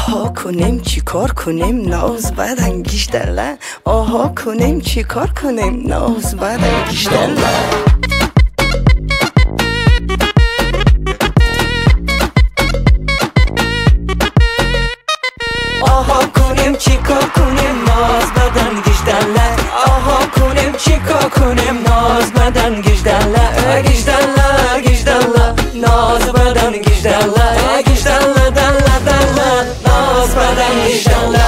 آها کنیم چی کار کنیم ناز بدن گیشتله آها کنیم چی کار کنیم ناز بدن گیشتله آها کنیم چی کار کنیم ناز بدن گیشتله آها کنیم چی کار کنیم ناز بدن گیشتله گیشتله گیشتله ناز بدن گیشتله گیشتله دله دله ناز بدن گیشتله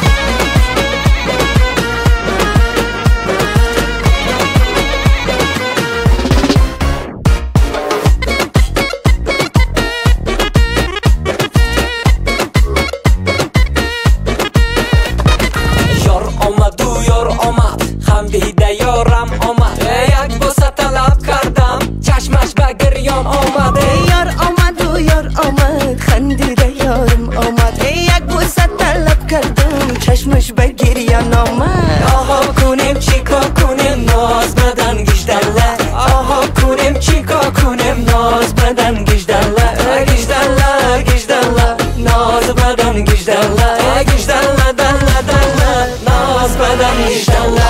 دیده یارم آمد یک بوسه طلب کردم چشمش به گریان آمد یار آمد و یار آمد خندیده یارم آمد یک بوسه طلب کردم چشمش به گریان آمد آها کنیم چی کار کنیم ناز بدن گیشتله آها کنیم چی کار کنیم ناز بدن گیشتله گیشتله گیشتله ناز بدن گیشتله گیشتله دله دله ناز بدن گیشتله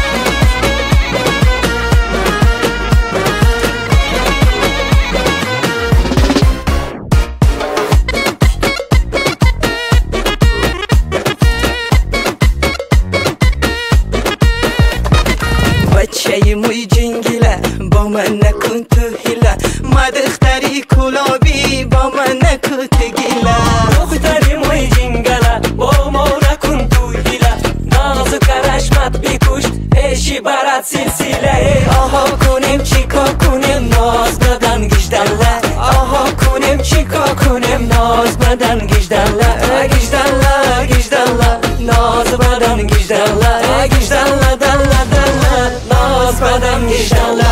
بچه موی جنگیله با من نکن تو هیله مدختری کلابی با من نکن تو گیله دختری موی جنگله با ما نکن تو هیله نازو کرشمت بیکوش پیشی برات سلسله آها کنیم چی کار کنیم ناز بدن گیشتله آها کنیم چی کار کنیم ناز بدن گیشتله گیشتله گیشتله ناز بدن گیشتله گیشتله دله دله ناز بدن گیشتله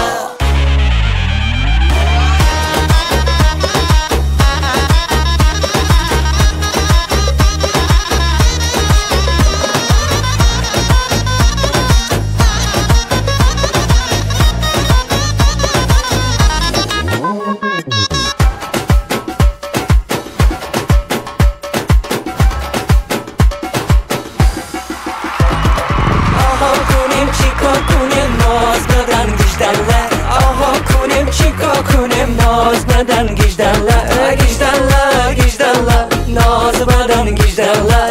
آها کنیم چی کار کنیم ناز بدن گیشتله گیشتله گیشتله ناز بدن گیشتله